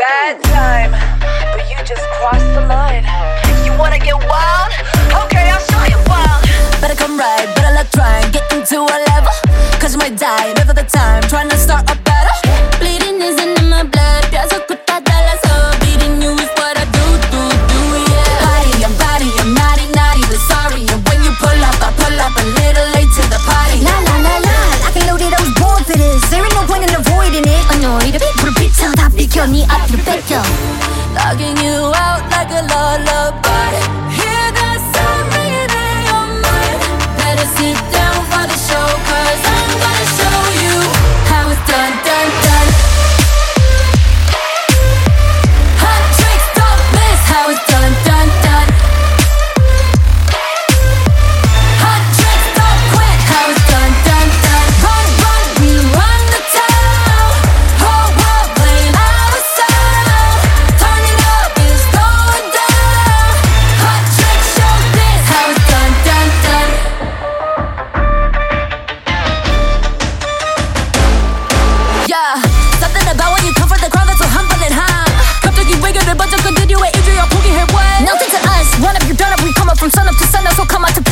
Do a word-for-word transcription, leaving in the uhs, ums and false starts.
bad time, but you just crossed the line. You wanna get wild? Okay, I'll show you wild. Better come right, better luck trying, get into a level. Cause you might die, never the time, trying to start a battle. Bleeding isn't in my blood, 계속 굽다 달라서 bleeding you is what I do, do, do, yeah. Body, I'm body, I'm naughty, naughty, but sorry. And when you pull up, I pull up a little late to the party. La la la la, I can know that I was born for this. There ain't no point in avoiding it. Annoyed, 불을 비춰 다 비켜, 네 앞으로 뺏겨. Logging you out like a lullaby. Hear that sound ringing in your mind. Better sit down for the show, cause I'm gonna show you how it's done, done, done. Hot tricks, don't miss how it's done, done, done. Hot tricks, don't quit how it's done, done, done. Run, run, we run the town. Whole world playing our sound. Turning up is going down. Hot tricks, show this how it's done, done, done. Yeah, something about when you come for the crowd that's so humble and high. 갑자기 외교를 번쩍 건드려 왜 인주야 포기해 왜? Nothing to us, run up, you're done up. We come up from sun up to sun up, so come out to